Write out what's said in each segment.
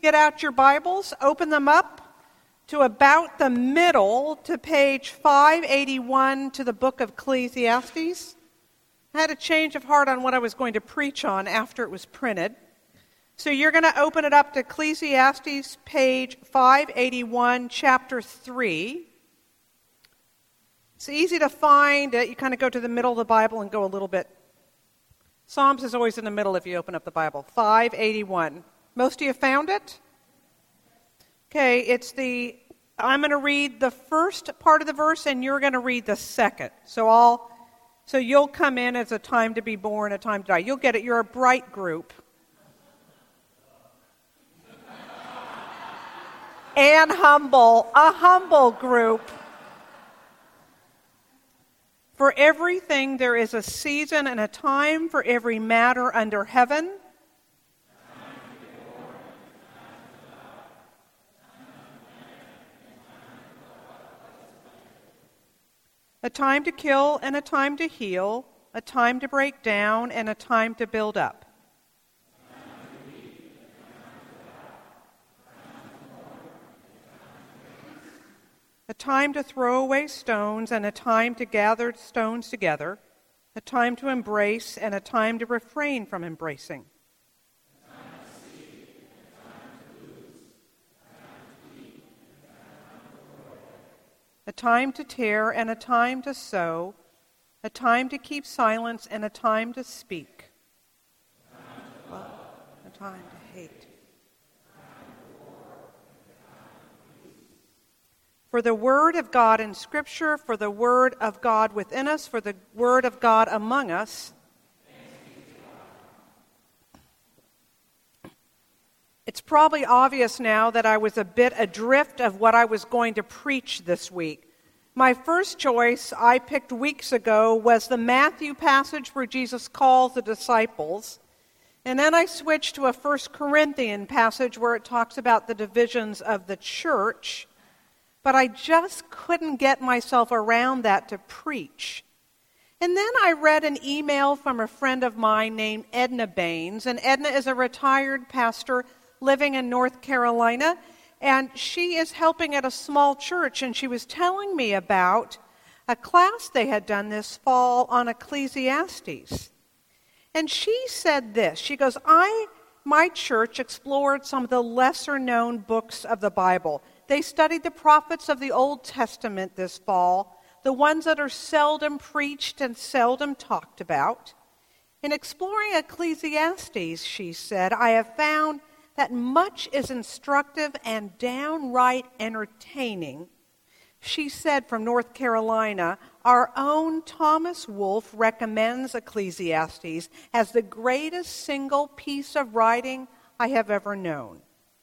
get out your Bibles, open them up to about the middle to page 581 to the book of Ecclesiastes. I had a change of heart on what I was going to preach on after it was printed. So you're going to open it up to Ecclesiastes, page 581, chapter 3. It's easy to find. You kind of go to the middle of the Bible and go a little bit. Psalms is always in the middle if you open up the Bible. 581. Most of you found it? Okay, I'm going to read the first part of the verse and you're going to read the second. So you'll come in as a time to be born, a time to die. You'll get it. You're a bright group. And humble, a humble group. For everything there is a season and a time for every matter under heaven. A time to kill and a time to heal, a time to break down and a time to build up. A time to throw away stones and a time to gather stones together, a time to embrace and a time to refrain from embracing. A time to tear and a time to sow, a time to keep silence and a time to speak. A time to hate. For the word of God in Scripture, for the word of God within us, for the word of God among us. It's probably obvious now that I was a bit adrift of what I was going to preach this week. My first choice I picked weeks ago was the Matthew passage where Jesus calls the disciples. And then I switched to a 1 Corinthians passage where it talks about the divisions of the church. But I just couldn't get myself around that to preach. And then I read an email from a friend of mine named Edna Baines. And Edna is a retired pastor living in North Carolina. And she is helping at a small church. And she was telling me about a class they had done this fall on Ecclesiastes. And she said this. She goes, my church explored some of the lesser known books of the Bible. They studied the prophets of the Old Testament this fall, the ones that are seldom preached and seldom talked about. In exploring Ecclesiastes, she said, I have found that much is instructive and downright entertaining. She said from North Carolina, our own Thomas Wolfe recommends Ecclesiastes as the greatest single piece of writing I have ever known.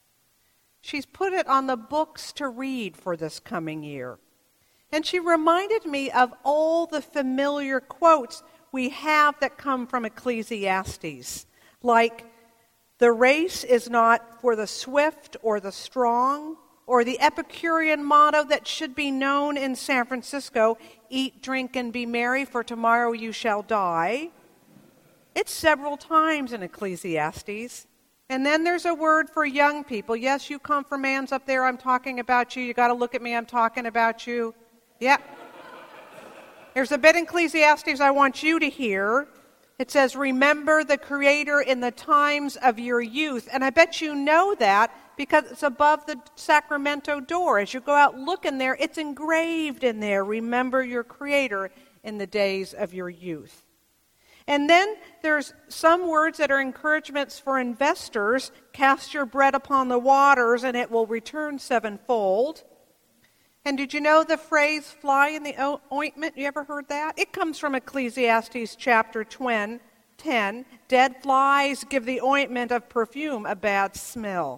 She's put it on the books to read for this coming year. And she reminded me of all the familiar quotes we have that come from Ecclesiastes, like, the race is not for the swift or the strong, or the Epicurean motto that should be known in San Francisco, eat, drink, and be merry, for tomorrow you shall die. It's several times in Ecclesiastes. And then there's a word for young people. Yes, you confirmands up there, I'm talking about you. You got to look at me, I'm talking about you. Yeah. There's a bit in Ecclesiastes I want you to hear. It says, remember the Creator in the times of your youth. And I bet you know that because it's above the Sacramento door. As you go out, look in there, it's engraved in there. Remember your Creator in the days of your youth. And then there's some words that are encouragements for investors. Cast your bread upon the waters and it will return sevenfold. And did you know the phrase fly in the ointment? You ever heard that? It comes from Ecclesiastes chapter 10. Dead flies give the ointment of perfume a bad smell.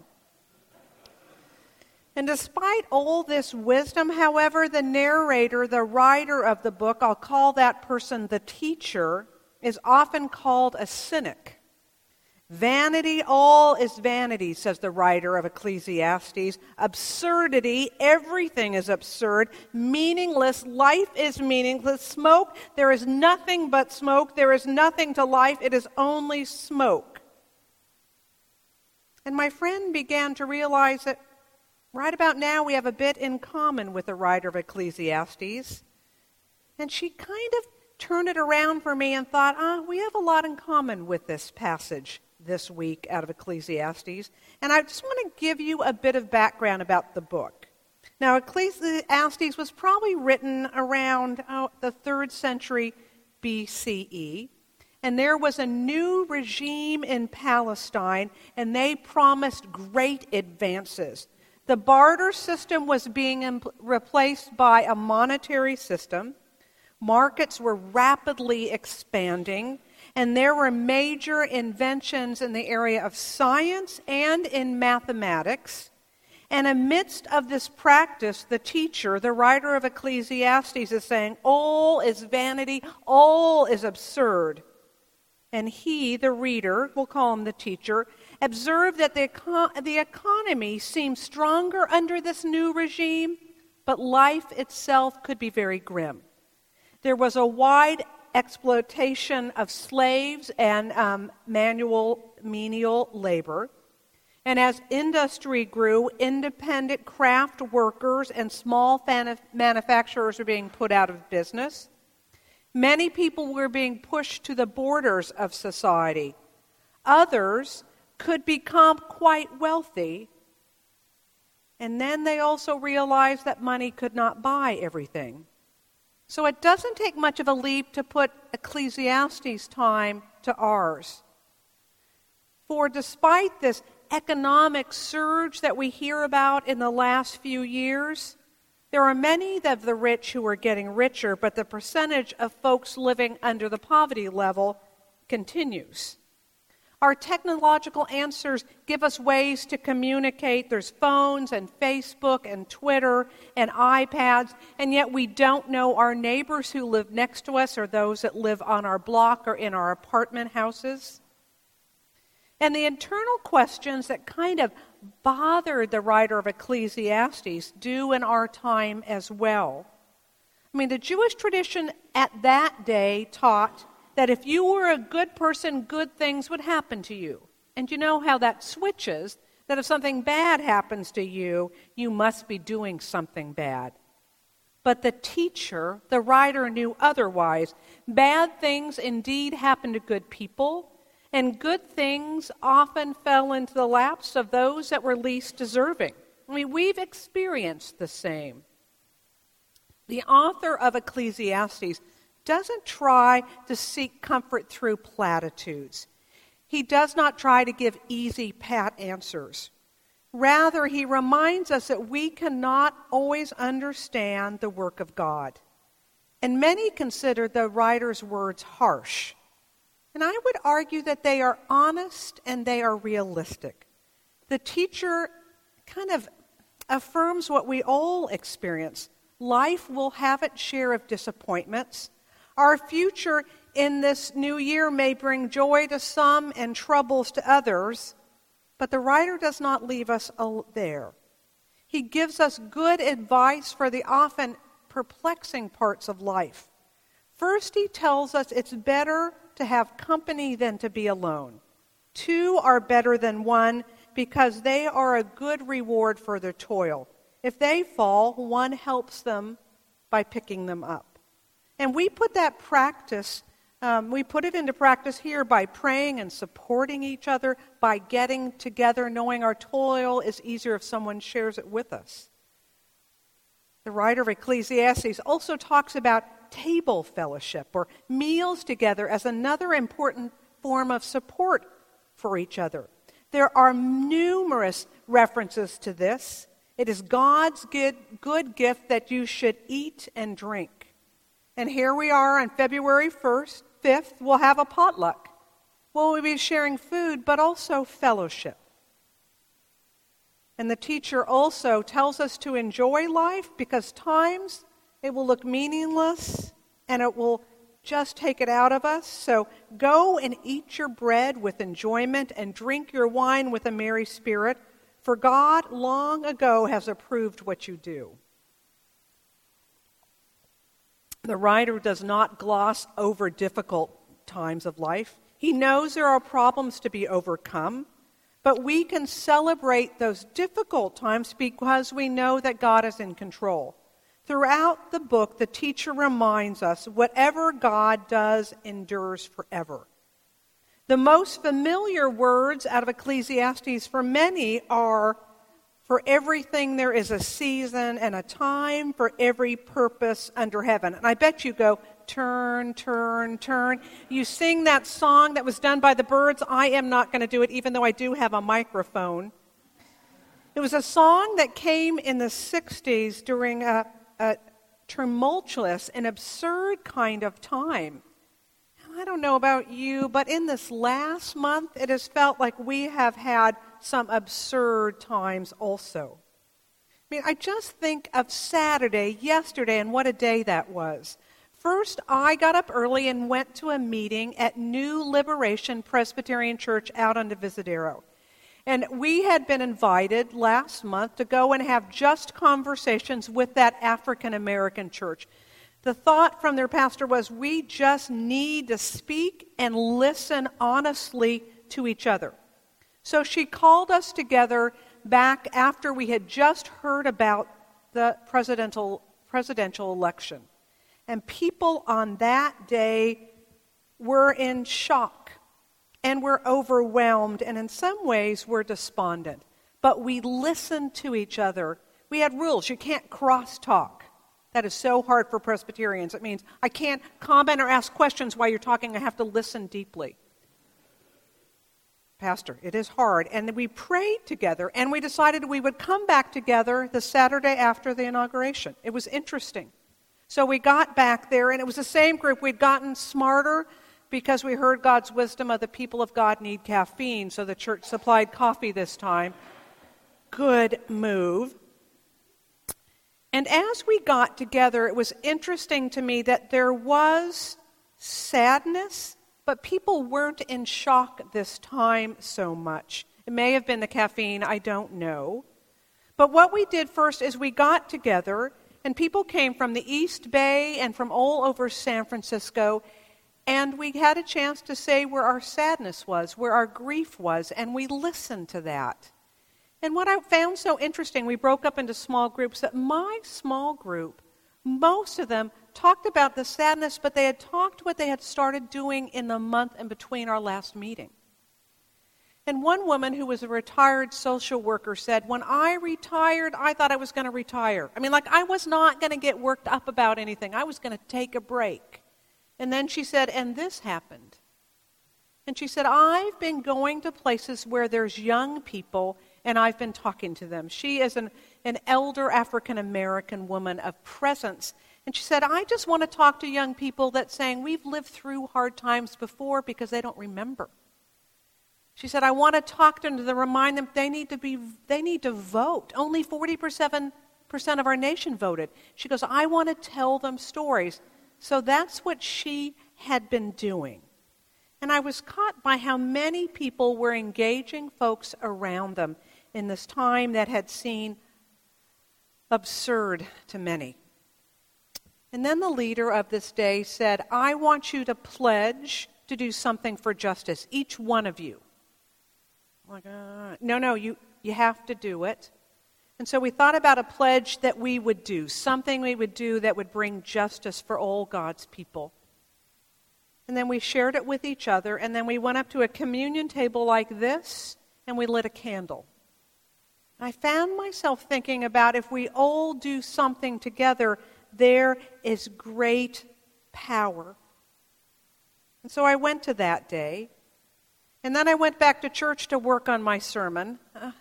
And despite all this wisdom, however, the narrator, the writer of the book, I'll call that person the teacher, is often called a cynic. Vanity, all is vanity, says the writer of Ecclesiastes. Absurdity, everything is absurd. Meaningless, life is meaningless. Smoke, there is nothing but smoke. There is nothing to life, it is only smoke. And my friend began to realize that right about now we have a bit in common with the writer of Ecclesiastes. And she kind of turned it around for me and thought, we have a lot in common with this passage this week out of Ecclesiastes. And I just want to give you a bit of background about the book. Now, Ecclesiastes was probably written around the 3rd century BCE. And there was a new regime in Palestine, and they promised great advances. The barter system was being replaced by a monetary system. Markets were rapidly expanding, and there were major inventions in the area of science and in mathematics. And amidst of this practice, the teacher, the writer of Ecclesiastes, is saying, all is vanity, all is absurd. And he, the reader, we'll call him the teacher, observed that the economy seemed stronger under this new regime, but life itself could be very grim. There was a wide exploitation of slaves and menial labor. And as industry grew, independent craft workers and small manufacturers were being put out of business. Many people were being pushed to the borders of society. Others could become quite wealthy. And then they also realized that money could not buy everything. So it doesn't take much of a leap to put Ecclesiastes' time to ours. For despite this economic surge that we hear about in the last few years, there are many of the rich who are getting richer, but the percentage of folks living under the poverty level continues. Our technological answers give us ways to communicate. There's phones and Facebook and Twitter and iPads, and yet we don't know our neighbors who live next to us or those that live on our block or in our apartment houses. And the internal questions that kind of bothered the writer of Ecclesiastes do in our time as well. I mean, the Jewish tradition at that day taught that if you were a good person, good things would happen to you. And you know how that switches, that if something bad happens to you, you must be doing something bad. But the teacher, the writer, knew otherwise. Bad things indeed happen to good people, and good things often fell into the laps of those that were least deserving. I mean, we've experienced the same. The author of Ecclesiastes doesn't try to seek comfort through platitudes. He does not try to give easy, pat answers. Rather, he reminds us that we cannot always understand the work of God. And many consider the writer's words harsh. And I would argue that they are honest and they are realistic. The teacher kind of affirms what we all experience. Life will have its share of disappointments. Our future in this new year may bring joy to some and troubles to others, but the writer does not leave us there. He gives us good advice for the often perplexing parts of life. First, he tells us it's better to have company than to be alone. Two are better than one because they are a good reward for their toil. If they fall, one helps them by picking them up. And we put that practice, we put it into practice here by praying and supporting each other, by getting together, knowing our toil is easier if someone shares it with us. The writer of Ecclesiastes also talks about table fellowship or meals together as another important form of support for each other. There are numerous references to this. It is God's good gift that you should eat and drink. And here we are on February 5th, we'll have a potluck. We'll be sharing food, but also fellowship. And the teacher also tells us to enjoy life because times it will look meaningless and it will just take it out of us. So go and eat your bread with enjoyment and drink your wine with a merry spirit, for God long ago has approved what you do. The writer does not gloss over difficult times of life. He knows there are problems to be overcome, But we can celebrate those difficult times because we know that God is in control. Throughout the book, the teacher reminds us whatever God does endures forever. The most familiar words out of Ecclesiastes for many are, "For everything there is a season and a time for every purpose under heaven." And I bet you go, turn, turn, turn. You sing that song that was done by the Byrds. I am not going to do it, even though I do have a microphone. It was a song that came in the 60s during a tumultuous and absurd kind of time. I don't know about you, but in this last month, it has felt like we have had some absurd times also. I mean, I just think of Saturday, yesterday, and what a day that was. First, I got up early and went to a meeting at New Liberation Presbyterian Church out on Divisadero. And we had been invited last month to go and have just conversations with that African American church. The thought from their pastor was, we just need to speak and listen honestly to each other. So she called us together back after we had just heard about the presidential election. And people on that day were in shock and were overwhelmed and in some ways were despondent. But we listened to each other. We had rules. You can't cross-talk. That is so hard for Presbyterians. It means I can't comment or ask questions while you're talking. I have to listen deeply. Pastor, it is hard. And we prayed together, and we decided we would come back together the Saturday after the inauguration. It was interesting. So we got back there, and it was the same group. We'd gotten smarter because we heard God's wisdom of the people of God need caffeine, so the church supplied coffee this time. Good move. And as we got together, it was interesting to me that there was sadness, but people weren't in shock this time so much. It may have been the caffeine, I don't know. But what we did first is we got together, and people came from the East Bay and from all over San Francisco, and we had a chance to say where our sadness was, where our grief was, and we listened to that. And what I found so interesting, we broke up into small groups, that my small group, most of them talked about the sadness, but they had talked what they had started doing in the month in between our last meeting. And one woman who was a retired social worker said, when I retired, I thought I was going to retire. I mean, like I was not going to get worked up about anything. I was going to take a break. And then she said, and this happened. And she said, I've been going to places where there's young people, and I've been talking to them. She is an elder African-American woman of presence. And she said, I just want to talk to young people that's saying, we've lived through hard times before because they don't remember. She said, I want to talk to them to remind them they need to vote. Only 47% of our nation voted. She goes, I want to tell them stories. So that's what she had been doing. And I was caught by how many people were engaging folks around them in this time that had seemed absurd to many. And then the leader of this day said, I want you to pledge to do something for justice, each one of you. I'm like, no, you have to do it. And so we thought about a pledge that we would do, something we would do that would bring justice for all God's people. And then we shared it with each other, and then we went up to a communion table like this, and we lit a candle. I found myself thinking about if we all do something together, there is great power. And so I went to that day. And then I went back to church to work on my sermon.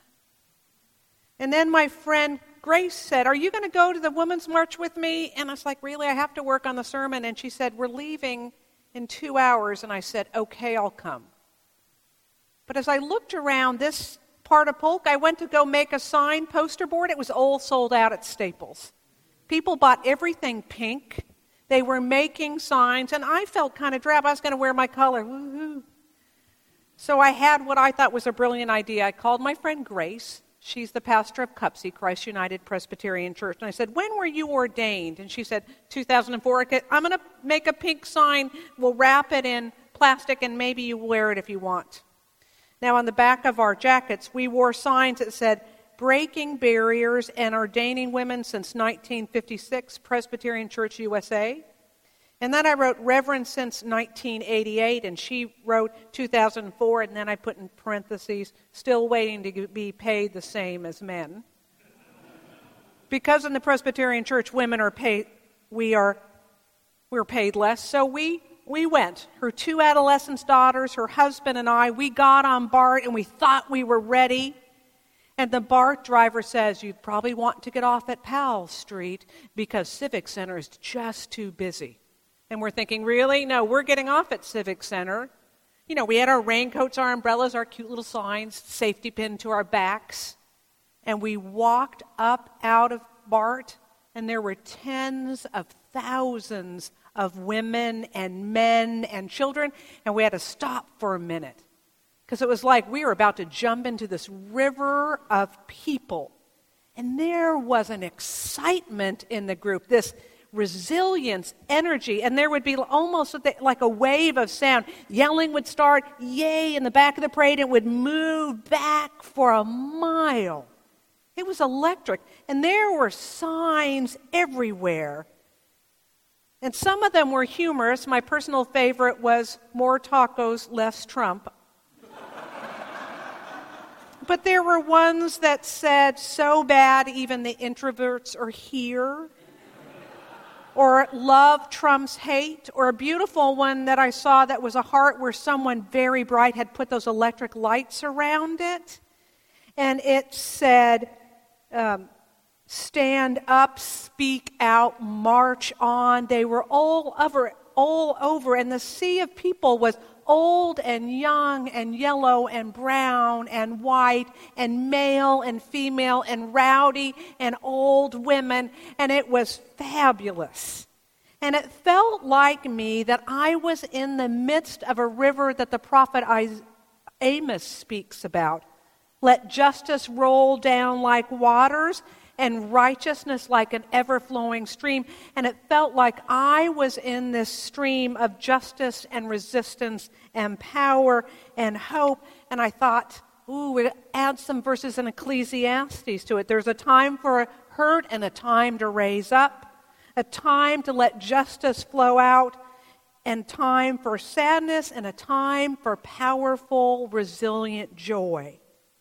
And then my friend Grace said, are you going to go to the Women's March with me? And I was like, really? I have to work on the sermon. And she said, we're leaving in 2 hours. And I said, okay, I'll come. But as I looked around this part of Polk, I went to go make a sign poster board. It was all sold out at Staples. People bought everything pink. They were making signs. And I felt kind of drab. I was going to wear my color. Woo-hoo. So I had what I thought was a brilliant idea. I called my friend Grace. She's the pastor of Cupsey, Christ United Presbyterian Church. And I said, when were you ordained? And she said, 2004. I'm going to make a pink sign. We'll wrap it in plastic, and maybe you wear it if you want. Now, on the back of our jackets, we wore signs that said, "Breaking Barriers and Ordaining Women Since 1956, Presbyterian Church, USA." And then I wrote Reverend since 1988, and she wrote 2004, and then I put in parentheses, still waiting to be paid the same as men. Because in the Presbyterian Church, women are paid, we're paid less, so we went. Her 2 adolescent daughters, her husband, and I, we got on BART, and we thought we were ready. And the BART driver says, "You'd probably want to get off at Powell Street because Civic Center is just too busy." And we're thinking, really? No, we're getting off at Civic Center. You know, we had our raincoats, our umbrellas, our cute little signs, safety pin to our backs. And we walked up out of BART, and there were tens of thousands of women and men and children, and we had to stop for a minute because it was like we were about to jump into this river of people. And there was an excitement in the group, this resilience, energy, and there would be almost like a wave of sound. Yelling would start, "Yay," in the back of the parade, and would move back for a mile. It was electric, and there were signs everywhere. And some of them were humorous. My personal favorite was "More tacos, less Trump." But there were ones that said, "So bad, even the introverts are here." Or "Love trumps hate." Or a beautiful one that I saw that was a heart where someone very bright had put those electric lights around it. And it said, "Stand up, speak out, march on." They were all over, and the sea of people was old and young and yellow and brown and white and male and female and rowdy and old women, and it was fabulous. And it felt like me that I was in the midst of a river that the prophet Amos speaks about. "Let justice roll down like waters and righteousness like an ever-flowing stream." And it felt like I was in this stream of justice and resistance and power and hope. And I thought, we'll add some verses in Ecclesiastes to it. There's a time for hurt and a time to raise up, a time to let justice flow out, and time for sadness, and a time for powerful, resilient joy.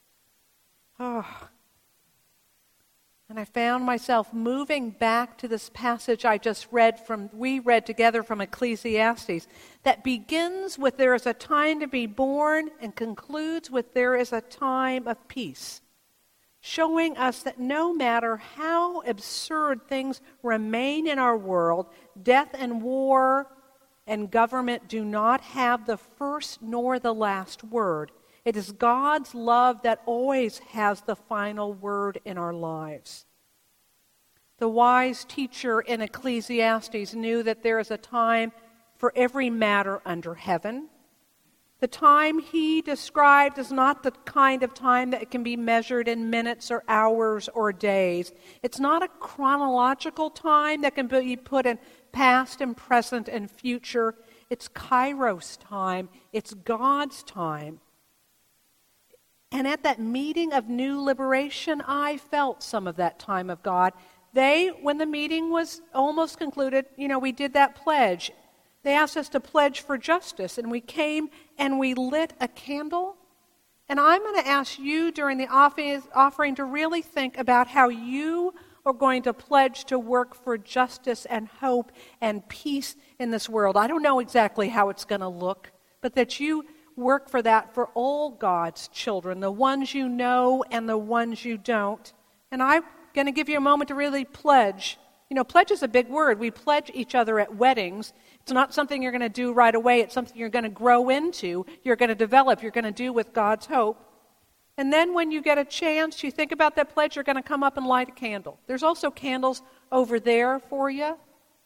And I found myself moving back to this passage we read together from Ecclesiastes, that begins with "There is a time to be born" and concludes with "There is a time of peace," showing us that no matter how absurd things remain in our world, death and war and government do not have the first nor the last word. It is God's love that always has the final word in our lives. The wise teacher in Ecclesiastes knew that there is a time for every matter under heaven. The time he described is not the kind of time that can be measured in minutes or hours or days. It's not a chronological time that can be put in past and present and future. It's Kairos time. It's God's time. And at that meeting of new liberation, I felt some of that time of God. When the meeting was almost concluded, we did that pledge. They asked us to pledge for justice, and we came and we lit a candle. And I'm going to ask you during the offering to really think about how you are going to pledge to work for justice and hope and peace in this world. I don't know exactly how it's going to look, but that you work for that for all God's children, the ones you know and the ones you don't. And I'm going to give you a moment to really pledge. Pledge is a big word. We pledge each other at weddings. It's not something you're going to do right away. It's something you're going to grow into, you're going to develop, you're going to do with God's hope. And then when you get a chance, you think about that pledge, you're going to come up and light a candle. There's also candles over there for you.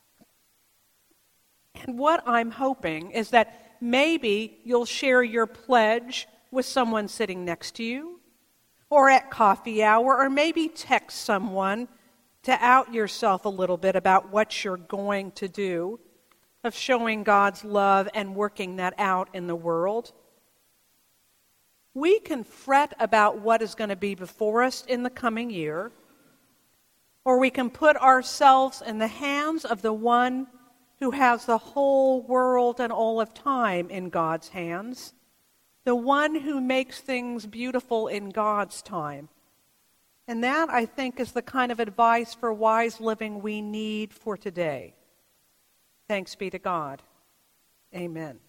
And what I'm hoping is that maybe you'll share your pledge with someone sitting next to you, or at coffee hour, or maybe text someone to out yourself a little bit about what you're going to do, of showing God's love and working that out in the world. We can fret about what is going to be before us in the coming year, or we can put ourselves in the hands of the one who has the whole world and all of time in God's hands, the one who makes things beautiful in God's time. And that, I think, is the kind of advice for wise living we need for today. Thanks be to God. Amen.